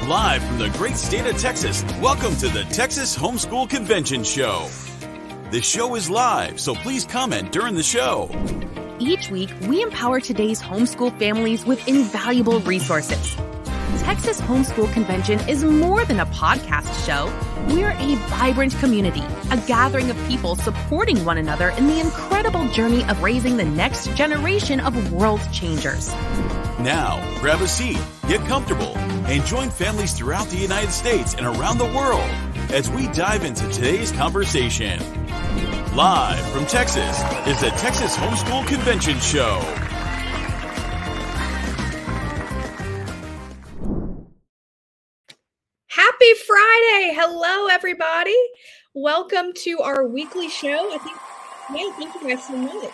Live from the great state of Texas, welcome to the Texas Homeschool Convention Show. The show is live, so please comment during the show. Each week, we empower today's homeschool families with invaluable resources. Texas Homeschool Convention is more than a podcast show. We're a vibrant community, a gathering of people supporting one another in the incredible journey of raising the next generation of world changers. Now, grab a seat, get comfortable, and join families throughout the United States and around the world as we dive into today's conversation. Live from Texas is the Texas Homeschool Convention Show. Happy Friday! Hello, everybody. Welcome to our weekly show. Thank you guys so much.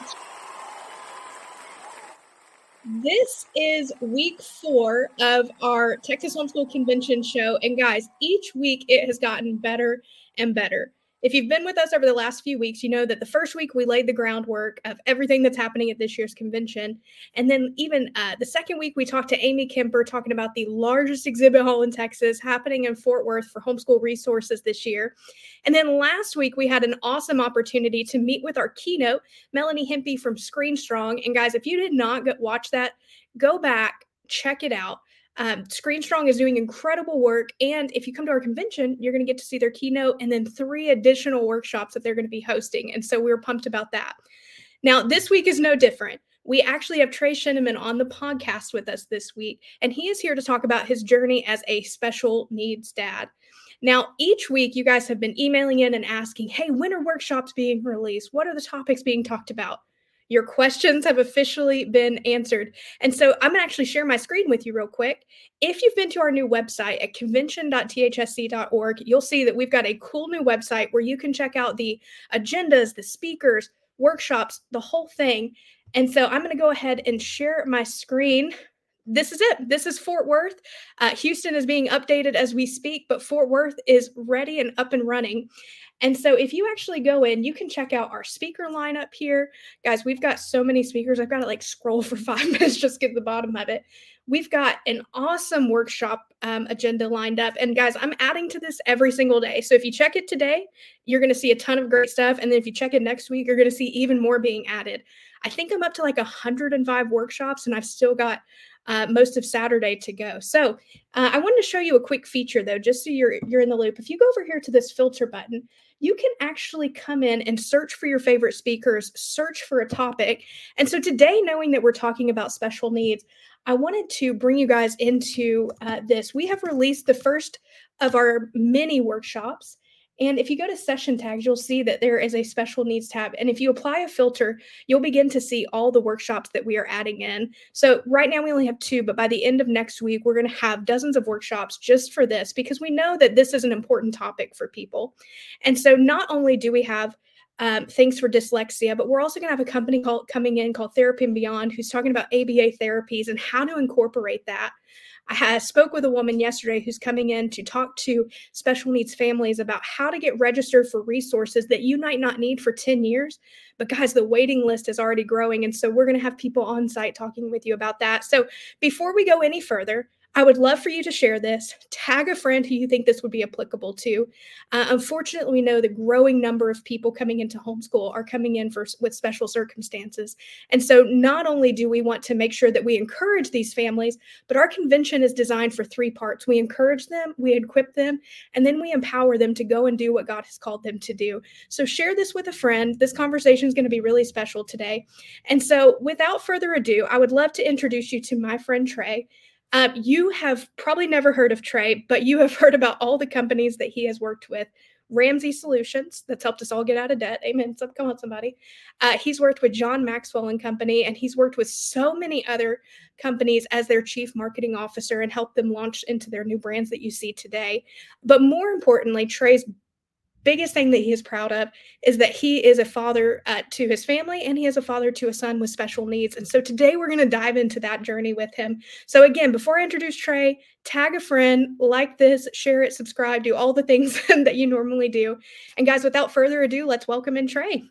This is week 4 of our Texas Homeschool Convention show. And guys, each week it has gotten better and better. If you've been with us over the last few weeks, you know that the first week we laid the groundwork of everything that's happening at this year's convention. And then even the second week, we talked to Amy Kemper talking about the largest exhibit hall in Texas happening in Fort Worth for homeschool resources this year. And then last week, we had an awesome opportunity to meet with our keynote, Melanie Hempy from Screen Strong. And guys, if you did not watch that, go back, check it out. Screen Strong is doing incredible work. And if you come to our convention, you're going to get to see their keynote and then 3 additional workshops that they're going to be hosting. And so we're pumped about that. Now, this week is no different. We actually have Trey Shinneman on the podcast with us this week, and he is here to talk about his journey as a special needs dad. Now, each week you guys have been emailing in and asking, hey, when are workshops being released? What are the topics being talked about? Your questions have officially been answered. And so I'm going to actually share my screen with you real quick. If you've been to our new website at convention.thsc.org, you'll see that we've got a cool new website where you can check out the agendas, the speakers, workshops, the whole thing. And so I'm going to go ahead and share my screen. This is it. This is Fort Worth. Houston is being updated as we speak, but Fort Worth is ready and up and running. And so if you actually go in, you can check out our speaker lineup here. Guys, we've got so many speakers. I've got to scroll for 5 minutes just to get to the bottom of it. We've got an awesome workshop agenda lined up. And guys, I'm adding to this every single day. So if you check it today, you're going to see a ton of great stuff. And then if you check it next week, you're going to see even more being added. I think I'm up to 105 workshops, and I've still got most of Saturday to go. So I wanted to show you a quick feature, though, just so you're in the loop. If you go over here to this filter button, you can actually come in and search for your favorite speakers, search for a topic. And so today, knowing that we're talking about special needs, I wanted to bring you guys into this. We have released the first of our mini workshops. And if you go to session tags, you'll see that there is a special needs tab. And if you apply a filter, you'll begin to see all the workshops that we are adding in. So right now we only have 2, but by the end of next week, we're going to have dozens of workshops just for this, because we know that this is an important topic for people. And so not only do we have things for dyslexia, but we're also going to have a company coming in called Therapy and Beyond, who's talking about ABA therapies and how to incorporate that. I spoke with a woman yesterday who's coming in to talk to special needs families about how to get registered for resources that you might not need for 10 years. But guys, the waiting list is already growing. And so we're going to have people on site talking with you about that. So before we go any further, I would love for you to share this, tag a friend who you think this would be applicable to. Unfortunately, we know the growing number of people coming into homeschool are coming in with special circumstances. And so not only do we want to make sure that we encourage these families, but our convention is designed for 3 parts. We encourage them, we equip them, and then we empower them to go and do what God has called them to do. So share this with a friend. This conversation is going to be really special today. And so without further ado, I would love to introduce you to my friend Trey. You have probably never heard of Trey, but you have heard about all the companies that he has worked with. Ramsey Solutions, that's helped us all get out of debt. Amen. So, come on, somebody. He's worked with John Maxwell and Company, and he's worked with so many other companies as their chief marketing officer and helped them launch into their new brands that you see today. But more importantly, Trey's biggest thing that he is proud of is that he is a father to his family, and he is a father to a son with special needs. And so today we're going to dive into that journey with him. So again, before I introduce Trey, tag a friend, like this, share it, subscribe, do all the things that you normally do. And guys, without further ado, let's welcome in Trey.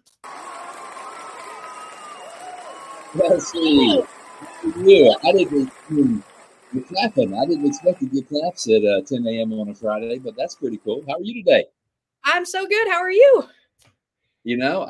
Let's see. Yeah, I didn't. You're clapping. I didn't expect to get claps at 10 a.m. on a Friday, but that's pretty cool. How are you today? I'm so good. How are you? You know,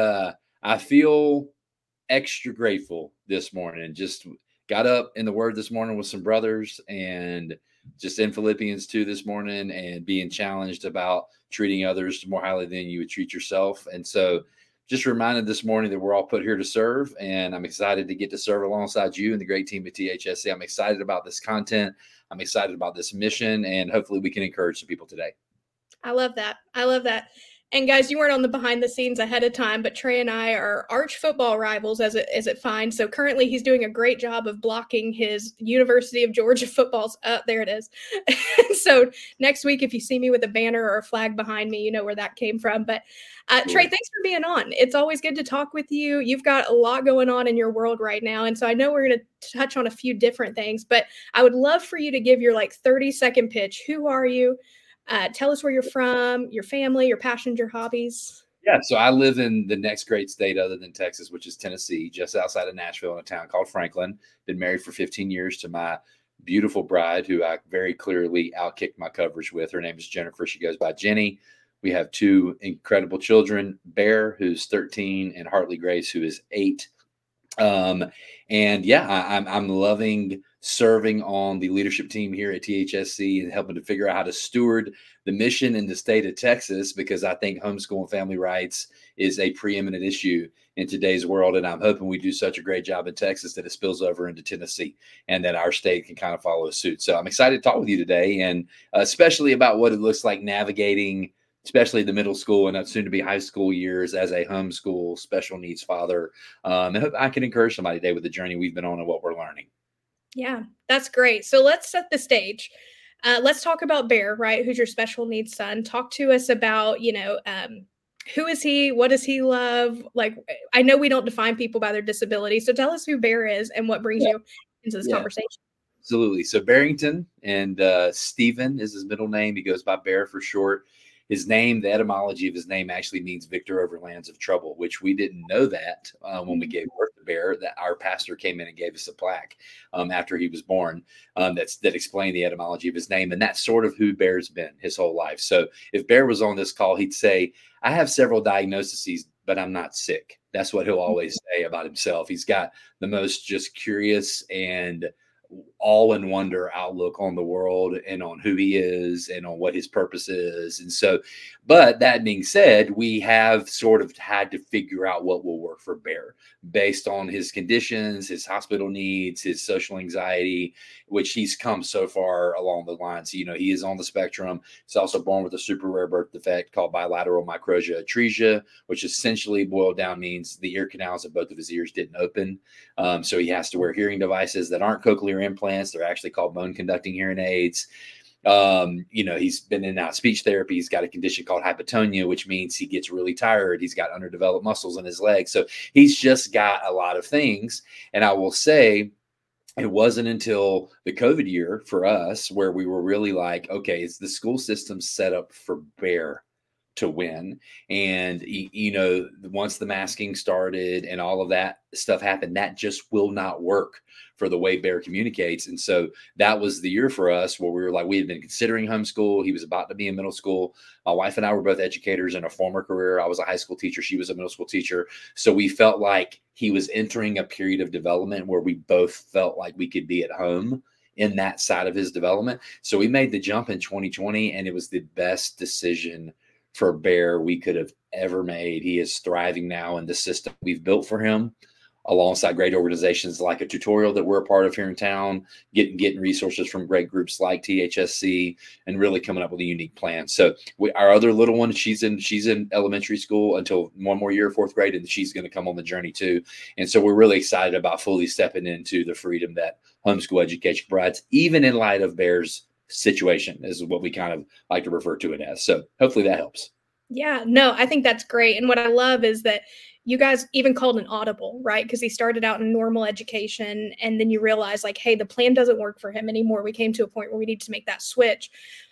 I feel extra grateful this morning. Just got up in the Word this morning with some brothers, and just in Philippians 2 this morning, and being challenged about treating others more highly than you would treat yourself. And so just reminded this morning that we're all put here to serve, and I'm excited to get to serve alongside you and the great team at THSC. I'm excited about this content. I'm excited about this mission, and hopefully we can encourage some people today. I love that. I love that. And guys, you weren't on the behind the scenes ahead of time, but Trey and I are arch football rivals as it finds. So currently he's doing a great job of blocking his University of Georgia footballs. There it is. So next week, if you see me with a banner or a flag behind me, you know where that came from. But Trey, thanks for being on. It's always good to talk with you. You've got a lot going on in your world right now. And so I know we're going to touch on a few different things, but I would love for you to give your 30-second pitch. Who are you? Tell us where you're from, your family, your passions, your hobbies. Yeah, so I live in the next great state other than Texas, which is Tennessee, just outside of Nashville in a town called Franklin. Been married for 15 years to my beautiful bride, who I very clearly outkicked my coverage with. Her name is Jennifer. She goes by Jenny. We have two incredible children, Bear, who's 13, and Hartley Grace, who is 8. And yeah, I'm loving serving on the leadership team here at THSC and helping to figure out how to steward the mission in the state of Texas, because I think homeschool and family rights is a preeminent issue in today's world. And I'm hoping we do such a great job in Texas that it spills over into Tennessee and that our state can kind of follow suit. So I'm excited to talk with you today, and especially about what it looks like navigating especially the middle school and soon to be high school years as a homeschool special needs father. And hope I can encourage somebody today with the journey we've been on and what we're learning. Yeah, that's great. So let's set the stage. Let's talk about Bear, right? Who's your special needs son? Talk to us about, who is he? What does he love? I know we don't define people by their disability. So tell us who Bear is and what brings you into this conversation. Absolutely. So Barrington, and Stephen is his middle name. He goes by Bear for short. His name, the etymology of his name actually means victor over lands of trouble, which we didn't know that when we gave birth to Bear. That our pastor came in and gave us a plaque after he was born that explained the etymology of his name. And that's sort of who Bear's been his whole life. So if Bear was on this call, he'd say, I have several diagnoses, but I'm not sick. That's what he'll always say about himself. He's got the most just curious and all in wonder outlook on the world and on who he is and on what his purpose is. And so, but that being said, we have sort of had to figure out what will work for Bear based on his conditions, his hospital needs, his social anxiety, which he's come so far along the lines. He is on the spectrum. He's also born with a super rare birth defect called bilateral microtia atresia, which essentially boiled down means the ear canals of both of his ears didn't open. So he has to wear hearing devices that aren't cochlear implants. They're actually called bone conducting hearing aids. He's been in and out of speech therapy. He's got a condition called hypotonia, which means he gets really tired. He's got underdeveloped muscles in his legs. So he's just got a lot of things. And I will say, it wasn't until the COVID year for us where we were really like, okay, is the school system set up for Bear to win? And, once the masking started and all of that stuff happened, that just will not work for the way Bear communicates. And so that was the year for us where we were like, we had been considering homeschool. He was about to be in middle school. My wife and I were both educators in a former career. I was a high school teacher. She was a middle school teacher. So we felt like he was entering a period of development where we both felt like we could be at home in that side of his development. So we made the jump in 2020, and it was the best decision for Bear we could have ever made. He is thriving now in the system we've built for him, alongside great organizations like a tutorial that we're a part of here in town, getting resources from great groups like THSC, and really coming up with a unique plan. So our other little one, she's in elementary school until one more year, 4th grade, and she's going to come on the journey too. And so we're really excited about fully stepping into the freedom that homeschool education provides, even in light of Bear's situation, is what we kind of like to refer to it as. So hopefully that helps. Yeah, no, I think that's great. And what I love is that you guys even called an audible, right? Because he started out in normal education, and then you realize like, hey, the plan doesn't work for him anymore. We came to a point where we need to make that switch.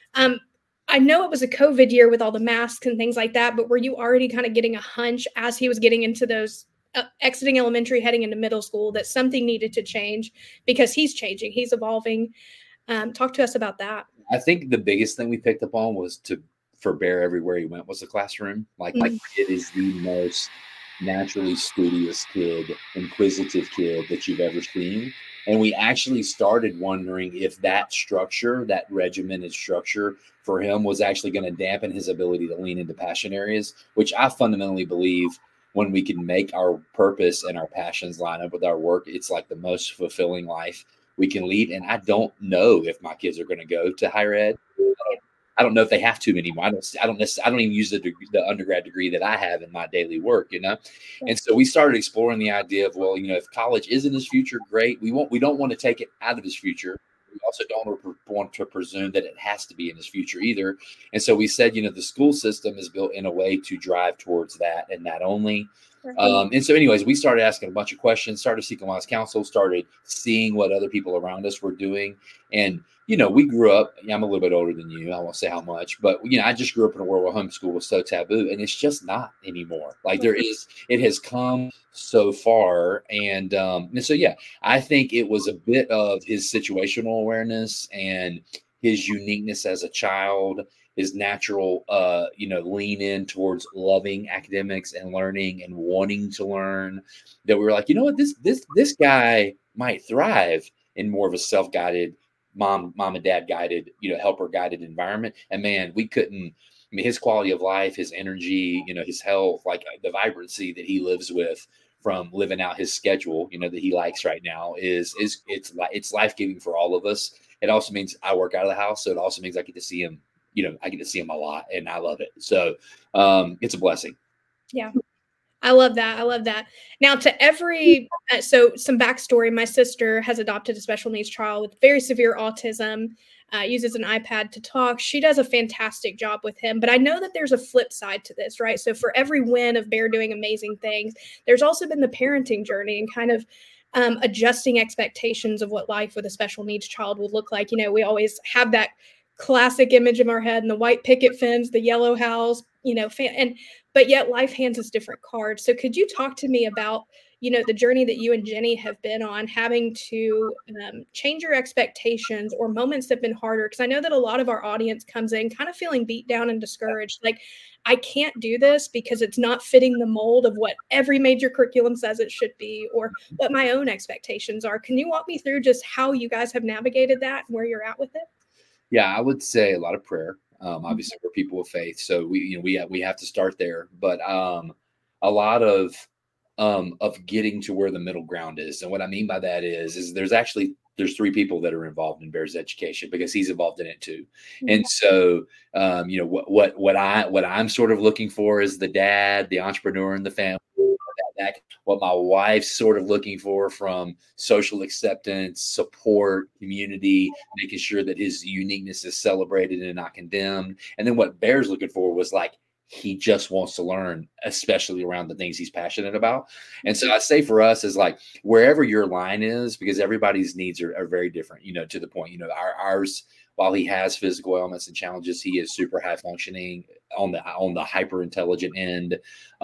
I know it was a COVID year with all the masks and things like that, but were you already kind of getting a hunch as he was getting into those exiting elementary, heading into middle school, that something needed to change because he's changing, he's evolving. Talk to us about that. I think the biggest thing we picked up on was for Bear, everywhere he went was the classroom. Like it is the most naturally studious kid, inquisitive kid that you've ever seen. And we actually started wondering if that structure, that regimented structure for him, was actually going to dampen his ability to lean into passion areas, which I fundamentally believe when we can make our purpose and our passions line up with our work, it's like the most fulfilling life we can lead. And I don't know if my kids are going to go to higher ed. I don't know if they have to anymore. I don't even use the undergrad degree that I have in my daily work, And so we started exploring the idea of, well, if college is in his future, great. We don't want to take it out of his future. We also don't want to presume that it has to be in his future either. And so we said, the school system is built in a way to drive towards that and that only. And so anyways, we started asking a bunch of questions, started seeking wise counsel, started seeing what other people around us were doing. And, we grew up, I'm a little bit older than you. I won't say how much, but, I just grew up in a world where homeschool was so taboo, and it's just not anymore. Like it has come so far. And so, yeah, I think it was a bit of his situational awareness and his uniqueness as a child, his natural, lean in towards loving academics and learning and wanting to learn, that we were like, this guy might thrive in more of a self-guided, mom and dad guided, helper guided environment. And man, we couldn't, his quality of life, his energy, his health, like the vibrancy that he lives with from living out his schedule, that he likes right now it's life-giving for all of us. It also means I work out of the house. So it also means I get to see him, I get to see him a lot, and I love it. So it's a blessing. Yeah. I love that. Now so some backstory, my sister has adopted a special needs child with very severe autism, uses an iPad to talk. She does a fantastic job with him, but I know that there's a flip side to this, right? So for every win of Bear doing amazing things, there's also been the parenting journey and kind of adjusting expectations of what life with a special needs child would look like. We always have that classic image in our head and the white picket fence, the yellow house, but yet life hands us different cards. So could you talk to me about, the journey that you and Jenny have been on, having to change your expectations or moments that have been harder? Because I know that a lot of our audience comes in kind of feeling beat down and discouraged. Like, I can't do this because it's not fitting the mold of what every major curriculum says it should be, or what my own expectations are. Can you walk me through just how you guys have navigated that and where you're at with it? Yeah, I would say a lot of prayer. Obviously, we're people of faith, so we have to start there. But a lot of getting to where the middle ground is, and what I mean by that is there's three people that are involved in Bear's education, because he's involved in it too. And so, what I'm sort of looking for is the dad, the entrepreneur in the family. What my wife's sort of looking for from social acceptance, support, community, making sure that his uniqueness is celebrated and not condemned. And then what Bear's looking for was like, he just wants to learn, especially around the things he's passionate about. And so I say for us is like, wherever your line is, because everybody's needs are very different, to the point, ours, while he has physical ailments and challenges, he is super high functioning on the hyper intelligent end.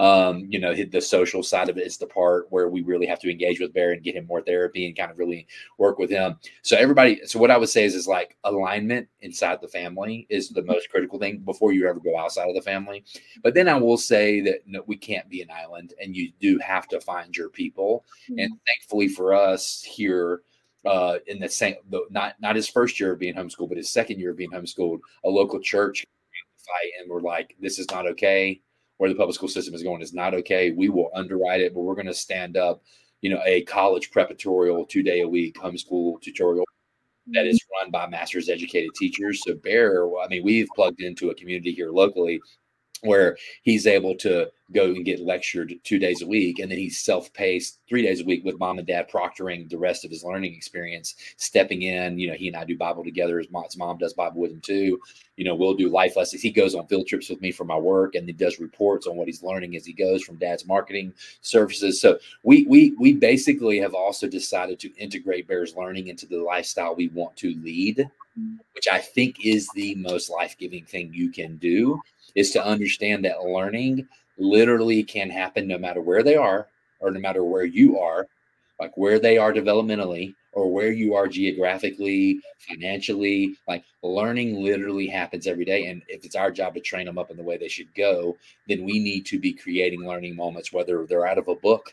The social side of it is the part where we really have to engage with Bear and get him more therapy and kind of really work with him. So what I would say is like alignment inside the family is the most critical thing before you ever go outside of the family. But then I will say that we can't be an island, and you do have to find your people. And thankfully for us here, in the same, not his first year of being homeschooled, but his second year of being homeschooled, a local church and we're like, this is not okay. Where the public school system is going is not okay. We will underwrite it, but we're going to stand up, a college preparatorial 2-day a week homeschool tutorial that is run by master's educated teachers. So Bear, we've plugged into a community here locally where he's able to go and get lectured 2 days a week. And then he's self-paced 3 days a week with mom and dad proctoring the rest of his learning experience, stepping in. He and I do Bible together. His mom does Bible with him too. We'll do life lessons. He goes on field trips with me for my work, and he does reports on what he's learning as he goes from dad's marketing services. So we basically have also decided to integrate Bear's learning into the lifestyle we want to lead, which I think is the most life-giving thing you can do, is to understand that learning literally can happen no matter where they are, or no matter where you are, like where they are developmentally or where you are geographically, financially, like learning literally happens every day. And if it's our job to train them up in the way they should go, then we need to be creating learning moments, whether they're out of a book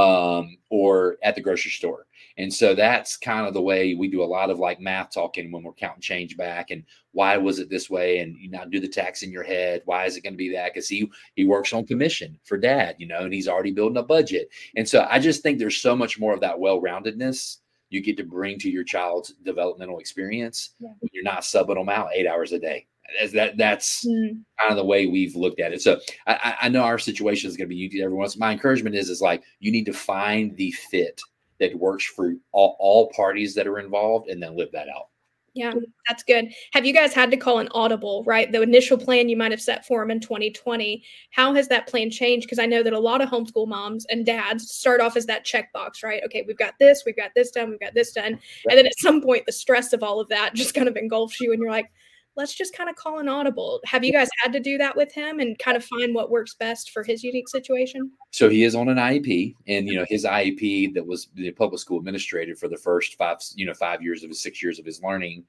or at the grocery store. And so that's kind of the way we do a lot of like math talking when we're counting change back and why was it this way? And you now do the tax in your head. Why is it going to be that? Because he works on commission for dad, and he's already building a budget. And so I just think there's so much more of that well-roundedness you get to bring to your child's developmental experience. Yeah. When you're not subbing them out 8 hours a day. That's kind of the way we've looked at it. So I know our situation is going to be unique to everyone. My encouragement is like, you need to find the fit that works for all parties that are involved and then live that out. Yeah, that's good. Have you guys had to call an audible, right? The initial plan you might have set for them in 2020. How has that plan changed? Because I know that a lot of homeschool moms and dads start off as that checkbox, right? Okay, we've got this done, we've got this done. And then at some point, the stress of all of that just kind of engulfs you and you're like, let's just kind of call an audible. Have you guys had to do that with him and kind of find what works best for his unique situation? So he is on an IEP, and his IEP that was the public school administrator for the first 5 years of his 6 years of his learning.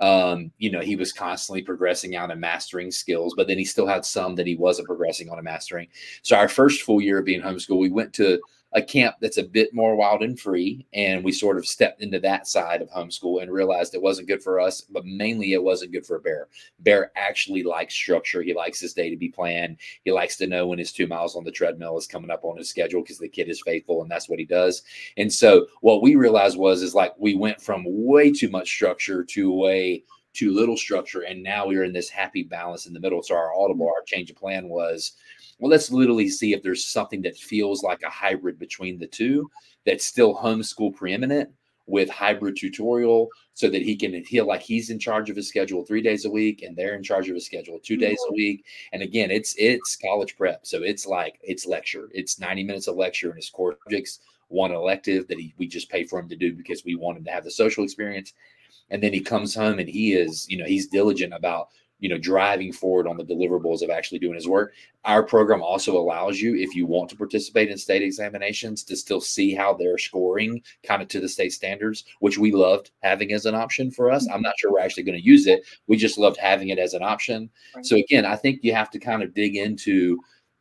He was constantly progressing out and mastering skills, but then he still had some that he wasn't progressing on and mastering. So our first full year of being homeschooled, we went to a camp that's a bit more wild and free. And we sort of stepped into that side of homeschool and realized it wasn't good for us, but mainly it wasn't good for Bear. Bear actually likes structure. He likes his day to be planned. He likes to know when his 2 miles on the treadmill is coming up on his schedule because the kid is faithful and that's what he does. And so what we realized is like, we went from way too much structure to way too little structure. And now we're in this happy balance in the middle. So our audible, our change of plan was, well, let's literally see if there's something that feels like a hybrid between the two that's still homeschool preeminent with hybrid tutorial so that he can feel like he's in charge of his schedule 3 days a week and they're in charge of his schedule 2 days a week. And again, it's college prep. So it's lecture. It's 90 minutes of lecture in his core subjects, one elective that we just pay for him to do because we want him to have the social experience. And then he comes home and he is, he's diligent about driving forward on the deliverables of actually doing his work. Our program also allows you, if you want to participate in state examinations, to still see how they're scoring kind of to the state standards, which we loved having as an option for us. I'm not sure we're actually going to use it. We just loved having it as an option. Right. So again, I think you have to kind of dig into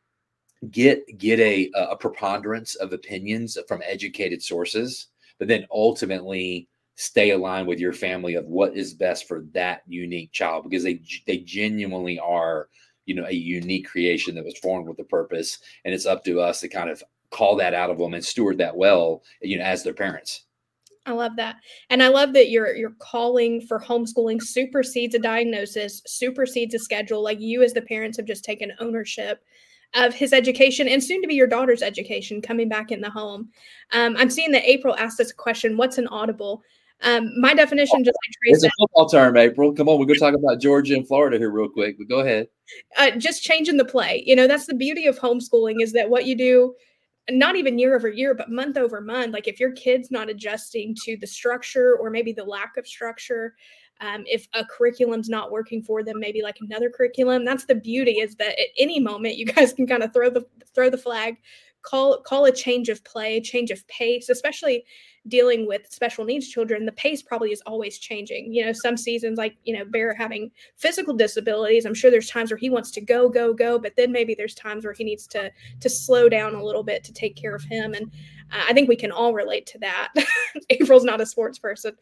get a preponderance of opinions from educated sources, but then ultimately stay aligned with your family of what is best for that unique child, because they genuinely are, a unique creation that was formed with a purpose. And it's up to us to kind of call that out of them and steward that well, as their parents. I love that. And I love that your calling for homeschooling supersedes a diagnosis, supersedes a schedule. Like you as the parents have just taken ownership of his education and soon to be your daughter's education coming back in the home. I'm seeing that April asked us a question, what's an audible? My definition, just like Trace said, it's a football term, April. Come on, we're going to talk about Georgia and Florida here real quick, but go ahead. Just changing the play. That's the beauty of homeschooling is that what you do, not even year over year, but month over month, like if your kid's not adjusting to the structure or maybe the lack of structure, if a curriculum's not working for them, maybe like another curriculum, that's the beauty is that at any moment you guys can kind of throw the flag, call a change of play, change of pace, especially dealing with special needs children. The pace probably is always changing. Some seasons like, Bear having physical disabilities, I'm sure there's times where he wants to go, but then maybe there's times where he needs to slow down a little bit to take care of him. And I think we can all relate to that. April's not a sports person.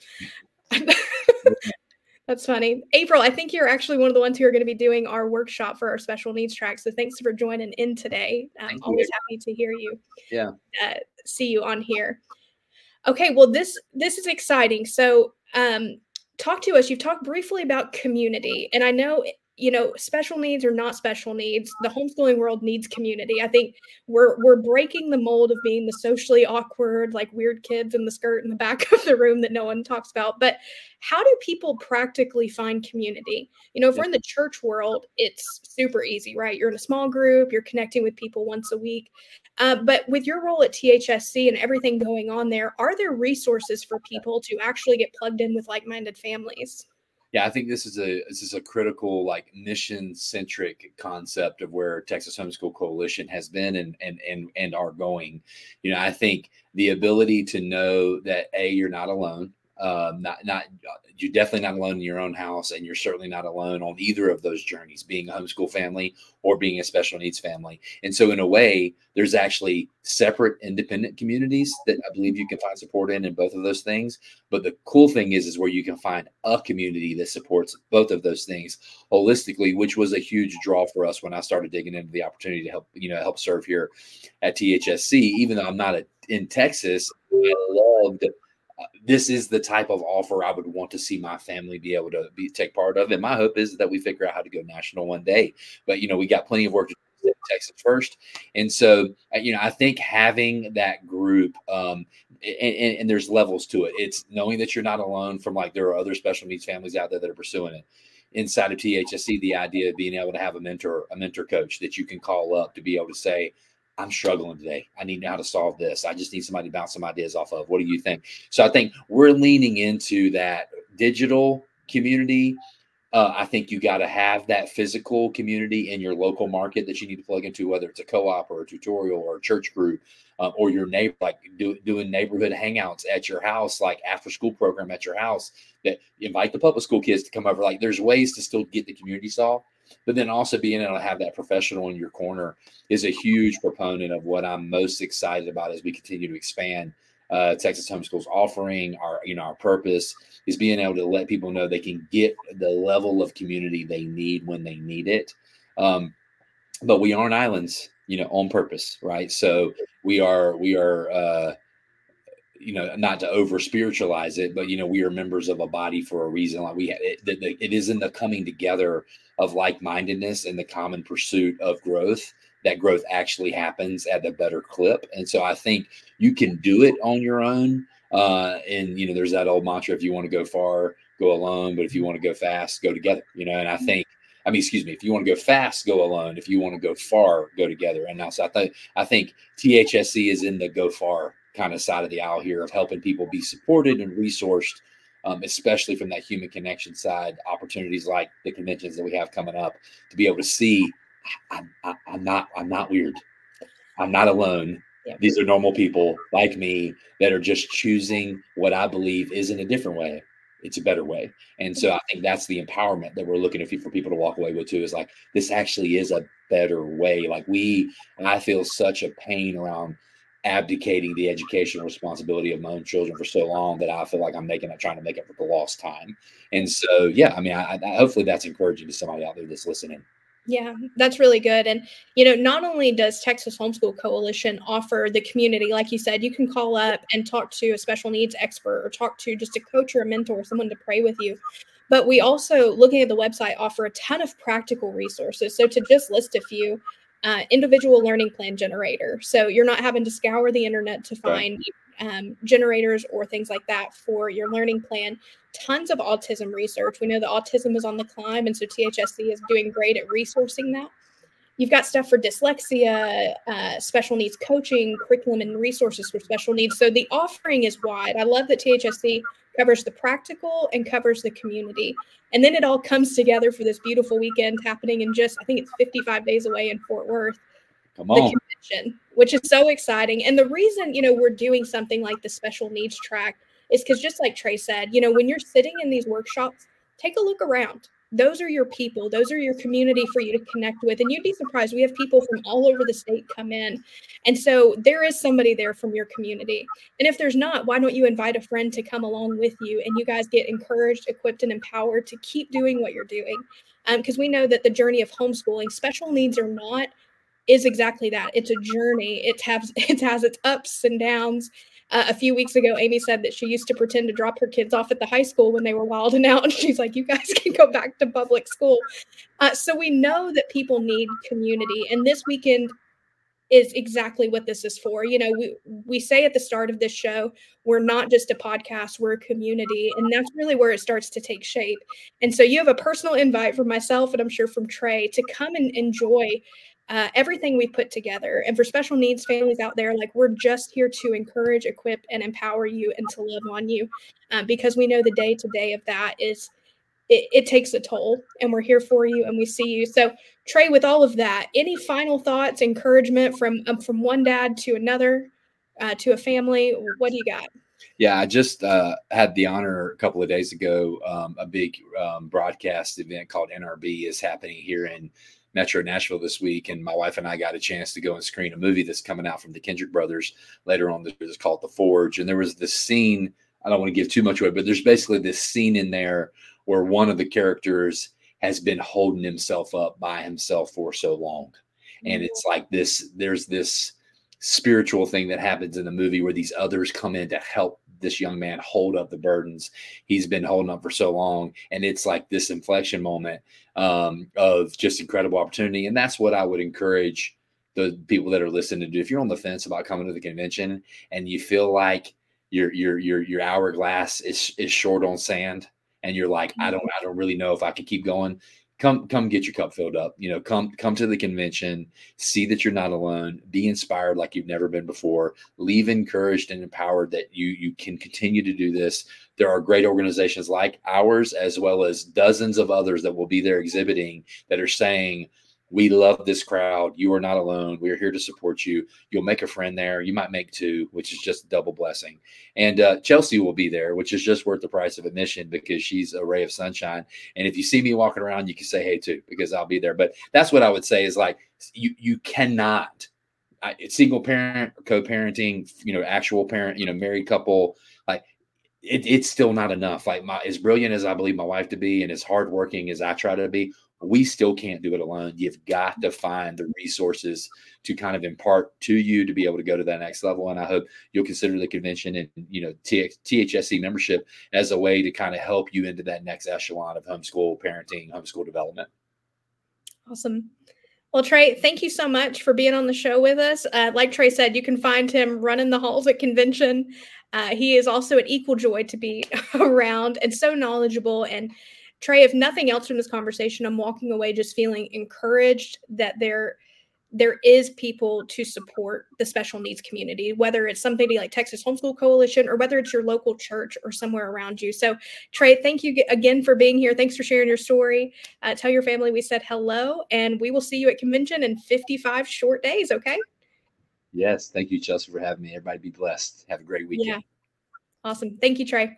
That's funny. April, I think you're actually one of the ones who are going to be doing our workshop for our special needs track. So thanks for joining in today. I'm always happy to hear you. Yeah. See you on here. Okay. Well, this is exciting. So talk to us. You've talked briefly about community, and I know, special needs or not special needs, the homeschooling world needs community. I think we're breaking the mold of being the socially awkward, like weird kids in the skirt in the back of the room that no one talks about. But how do people practically find community? If we're in the church world, it's super easy, right? You're in a small group, you're connecting with people once a week. But with your role at THSC and everything going on there, are there resources for people to actually get plugged in with like-minded families? Yeah, I think this is a critical, like, mission centric concept of where Texas Homeschool Coalition has been and are going. I think the ability to know that you're not alone, not you're definitely not alone in your own house, and you're certainly not alone on either of those journeys, being a homeschool family or being a special needs family. And so, in a way, there's actually separate independent communities that I believe you can find support in both of those things. But the cool thing is where you can find a community that supports both of those things holistically, which was a huge draw for us when I started digging into the opportunity to help serve here at THSC. Even though I'm not in Texas, I loved. This is the type of offer I would want to see my family be able to take part of. And my hope is that we figure out how to go national one day. But, we got plenty of work to do in Texas first. And so, I think having that group, and there's levels to it. It's knowing that you're not alone from, like, there are other special needs families out there that are pursuing it. Inside of THSC, the idea of being able to have a mentor coach that you can call up to be able to say, I'm struggling today. I need to know how to solve this. I just need somebody to bounce some ideas off of. What do you think? So I think we're leaning into that digital community. I think you got to have that physical community in your local market that you need to plug into, whether it's a co-op or a tutorial or a church group, or your neighbor, like doing neighborhood hangouts at your house, like after school program at your house, that invite the public school kids to come over. Like, there's ways to still get the community solved. But then also being able to have that professional in your corner is a huge proponent of what I'm most excited about as we continue to expand Texas Homeschool's offering. Our purpose is being able to let people know they can get the level of community they need when they need it. But we aren't islands, on purpose, right? So we are not to over spiritualize it, but we are members of a body for a reason. Like, it is in the coming together of like-mindedness and the common pursuit of growth that growth actually happens at a better clip. And so I think you can do it on your own. And there's that old mantra: if you want to go far, go alone. But if you want to go fast, go together. And I think, if you want to go fast, go alone. If you want to go far, go together. And now, so I think THSC is in the go far kind of side of the aisle here of helping people be supported and resourced, especially from that human connection side. Opportunities like the conventions that we have coming up to be able to see, I'm not weird. I'm not alone. Yeah. These are normal people like me that are just choosing what I believe isn't a different way. It's a better way. And so I think that's the empowerment that we're looking for people to walk away with too, is like, this actually is a better way. Like, I feel such a pain around abdicating the educational responsibility of my own children for so long that I feel like I'm trying to make up for the lost time. And so, yeah, I hopefully that's encouraging to somebody out there that's listening. Yeah, that's really good. And, not only does Texas Homeschool Coalition offer the community, like you said, you can call up and talk to a special needs expert or talk to just a coach or a mentor, someone to pray with you. But we also, looking at the website, offer a ton of practical resources. So to just list a few, individual learning plan generator. So you're not having to scour the internet to find generators or things like that for your learning plan. Tons of autism research. We know that autism is on the climb, and so THSC is doing great at resourcing that. You've got stuff for dyslexia, special needs coaching, curriculum and resources for special needs. So the offering is wide. I love that THSC covers the practical and covers the community. And then it all comes together for this beautiful weekend happening in I think it's 55 days away in Fort Worth. Come on. The convention, which is so exciting. And the reason, we're doing something like the special needs track is because, just like Trey said, when you're sitting in these workshops, take a look around. Those are your people. Those are your community for you to connect with. And you'd be surprised. We have people from all over the state come in. And so there is somebody there from your community. And if there's not, why don't you invite a friend to come along with you, and you guys get encouraged, equipped, and empowered to keep doing what you're doing? Because we know that the journey of homeschooling, special needs or not, is exactly that. It's a journey. It has its ups and downs. A few weeks ago, Amy said that she used to pretend to drop her kids off at the high school when they were wilding out. And she's like, you guys can go back to public school. So we know that people need community. And this weekend is exactly what this is for. We say at the start of this show, we're not just a podcast, we're a community. And that's really where it starts to take shape. And so you have a personal invite from myself, and I'm sure from Trey, to come and enjoy everything we put together. And for special needs families out there, like, we're just here to encourage, equip, and empower you and to love on you, because we know the day-to-day of that is it takes a toll, and we're here for you and we see you. So Trey, with all of that, any final thoughts, encouragement from one dad to another, to a family? What do you got? Yeah, I just had the honor a couple of days ago. A big broadcast event called NRB is happening here in Metro Nashville this week, and my wife and I got a chance to go and screen a movie that's coming out from the Kendrick brothers later on. It's called The Forge, and there was this scene. I don't want to give too much away, but there's basically this scene in there where one of the characters has been holding himself up by himself for so long, and it's like this. There's this spiritual thing that happens in the movie where these others come in to help this young man hold up the burdens he's been holding up for so long. And it's like this inflection moment of just incredible opportunity. And that's what I would encourage the people that are listening to do. If you're on the fence about coming to the convention and you feel like your hourglass is short on sand, and you're like, I don't really know if I can keep going, come get your cup filled up. Come to the convention, see that you're not alone, be inspired like you've never been before, leave encouraged and empowered that you can continue to do this. There are great organizations like ours, as well as dozens of others that will be there exhibiting, that are saying, we love this crowd. You are not alone. We are here to support you. You'll make a friend there. You might make two, which is just a double blessing. And Chelsea will be there, which is just worth the price of admission because she's a ray of sunshine. And if you see me walking around, you can say hey too, because I'll be there. But that's what I would say is, like, you cannot, single parent, co-parenting, actual parent, married couple, like it's still not enough. Like, as brilliant as I believe my wife to be and as hardworking as I try to be, we still can't do it alone. You've got to find the resources to kind of impart to you to be able to go to that next level. And I hope you'll consider the convention and, THSC membership as a way to kind of help you into that next echelon of homeschool parenting, homeschool development. Awesome. Well, Trey, thank you so much for being on the show with us. Like Trey said, you can find him running the halls at convention. He is also an equal joy to be around and so knowledgeable. And Trey, if nothing else from this conversation, I'm walking away just feeling encouraged that there is people to support the special needs community, whether it's something like Texas Homeschool Coalition or whether it's your local church or somewhere around you. So, Trey, thank you again for being here. Thanks for sharing your story. Tell your family we said hello, and we will see you at convention in 55 short days, okay? Yes. Thank you, Chelsea, for having me. Everybody be blessed. Have a great weekend. Yeah. Awesome. Thank you, Trey.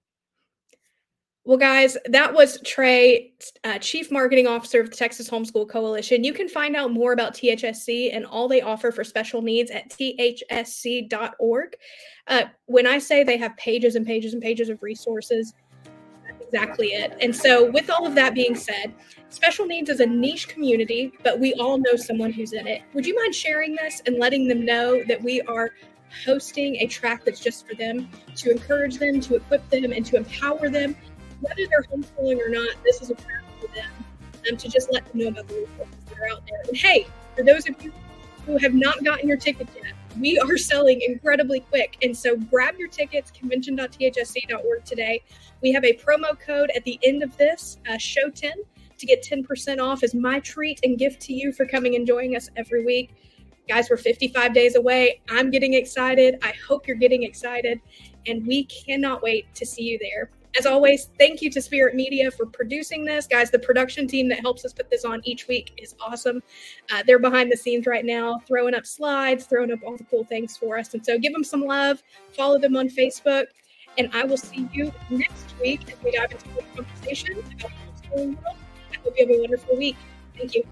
Well, guys, that was Trey, Chief Marketing Officer of the Texas Homeschool Coalition. You can find out more about THSC and all they offer for special needs at thsc.org. When I say they have pages and pages and pages of resources, that's exactly it. And so with all of that being said, special needs is a niche community, but we all know someone who's in it. Would you mind sharing this and letting them know that we are hosting a track that's just for them, to encourage them, to equip them, and to empower them? Whether they're homeschooling or not, this is a track for them, to just let them know about the resources that are out there. And hey, for those of you who have not gotten your tickets yet, we are selling incredibly quick. And so grab your tickets, convention.thsc.org today. We have a promo code at the end of this, show 10, to get 10% off as my treat and gift to you for coming and joining us every week. Guys, we're 55 days away. I'm getting excited. I hope you're getting excited. And we cannot wait to see you there. As always, thank you to Spirit Media for producing this. Guys, the production team that helps us put this on each week is awesome. They're behind the scenes right now, throwing up slides, throwing up all the cool things for us. And so give them some love, follow them on Facebook, and I will see you next week as we dive into a conversation about the homeschooling world. I hope you have a wonderful week. Thank you.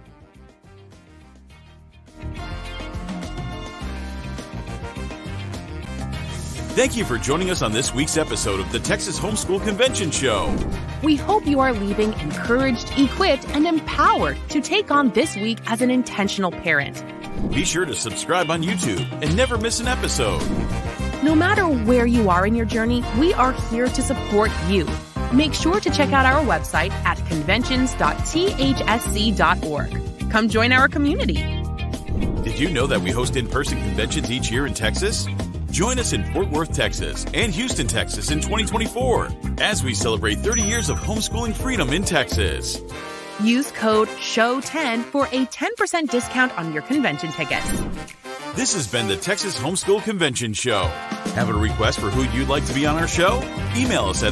Thank you for joining us on this week's episode of the Texas Homeschool Convention Show. We hope you are leaving encouraged, equipped, and empowered to take on this week as an intentional parent. Be sure to subscribe on YouTube and never miss an episode. No matter where you are in your journey, we are here to support you. Make sure to check out our website at conventions.thsc.org. Come join our community. Did you know that we host in-person conventions each year in Texas? Join us in Fort Worth, Texas and Houston, Texas in 2024 as we celebrate 30 years of homeschooling freedom in Texas. Use code SHOW10 for a 10% discount on your convention tickets. This has been the Texas Homeschool Convention Show. Have a request for who you'd like to be on our show? Email us at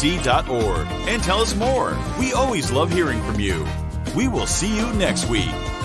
events@thsc.org and tell us more. We always love hearing from you. We will see you next week.